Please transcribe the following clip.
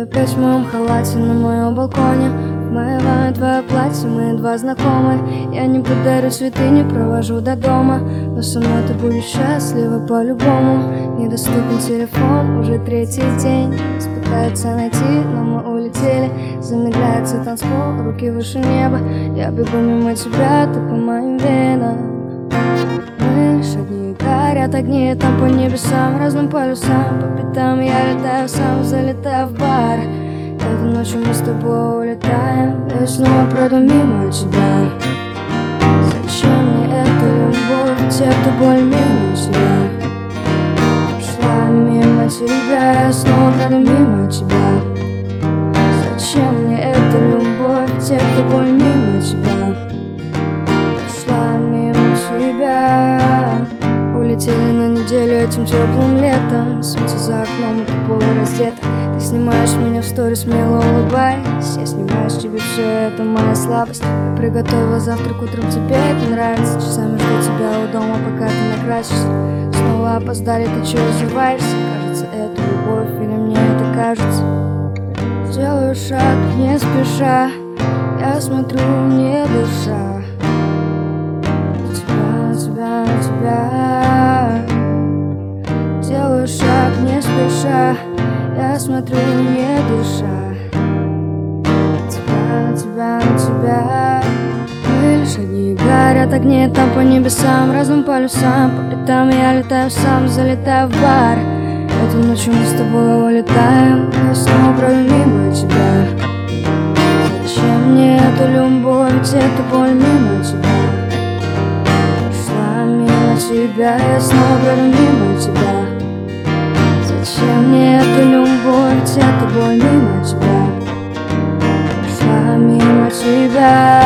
опять в моем халате на моем балконе. Вмываю твое платье, мы два знакомы. Я не подарю цветы, не провожу до дома, но со мной ты будешь счастлива по-любому. Недоступен телефон, уже третий день. Пытаются найти, но мы улетели. Замедляется танцпол, руки выше неба. Я бегу мимо тебя, ты по моим венам. Мы лишь одни, горят огни там по небесам, разным полюсам. По пятам я летаю сам, залетаю в бар. Этой ночью мы с тобой улетаем. Я снова пройду мимо тебя. Зачем мне эта любовь, ведь это боль мимо тебя. Шла мимо тебя, я снова пройду мимо тебя. Зачем мне эта любовь, ведь это боль мимо тебя. Шла мимо тебя. Улетели на неделю этим теплым летом. Солнце за окном, и ты полураздета. Ты снимаешь меня в сторис, мило улыбаясь. Я снимаю с тебя все, это моя слабость. Я приготовила завтрак утром, тебе это нравится. Часами жду тебя у дома, пока ты накрасишься. Снова опоздали, ты чего взрываешься? Кажется, это любовь, или мне это кажется? Делаю шаг не спеша, я смотрю, не дыша. На тебя. Делаю шаг не спеша, я смотрю, не дыша. На тебя. Мы лишь одни, горят огни там по небесам, разным полюсам. По пятам я летаю сам, залетаю в бар. Этой ночью мы с тобой улетаем. Я снова пройду мимо тебя. Зачем мне эта любовь, ведь это боль мимо тебя. Тебя, я снова пройду мимо тебя. Зачем мне эта любовь, ведь это боль мимо тебя. Шла мимо тебя.